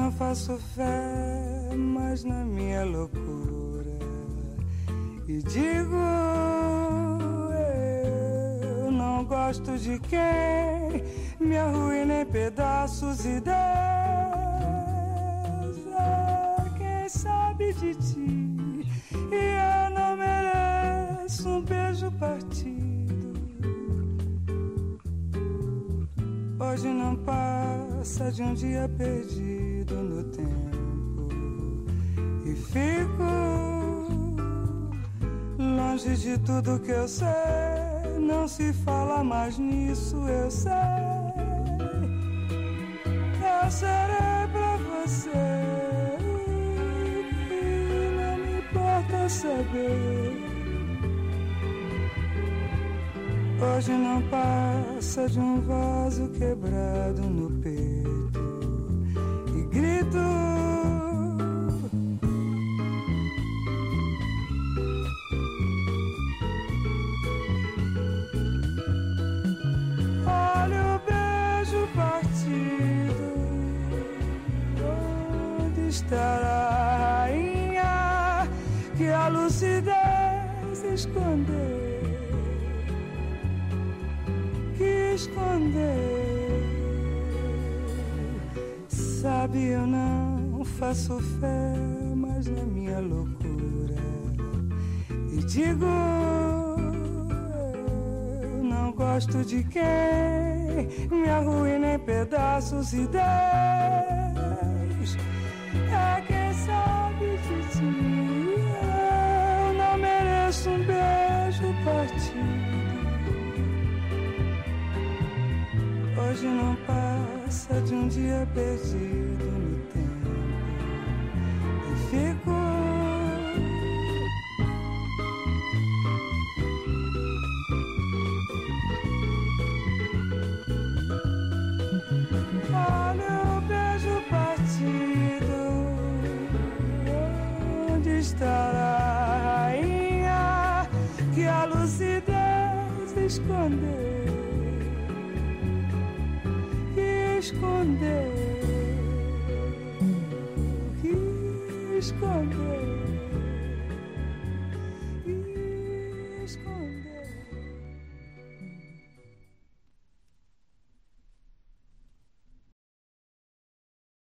não faço fé mais na minha loucura e digo: eu não gosto de quem me arruína em pedaços e deza. Quem sabe de ti e eu não mereço um beijo partido. Hoje não passa de um dia perdido no tempo e fico longe de tudo que eu sei. Não se fala mais nisso, eu sei. Eu serei pra você e não me importa saber. Hoje não passa de um vaso quebrado no peito e grito: olha o beijo partido. Onde estará a rainha que a lucidez escondeu? Esconder. Sabe, eu não faço fé mais na minha loucura e digo: eu não gosto de quem me arruína em pedaços e 10. É quem sabe de ti, eu não mereço um beijo partido. Hoje não passa de um dia perdido no tempo e fico olha o beijo partido. Onde estará a rainha que a lucidez escondeu? Esconder, esconder.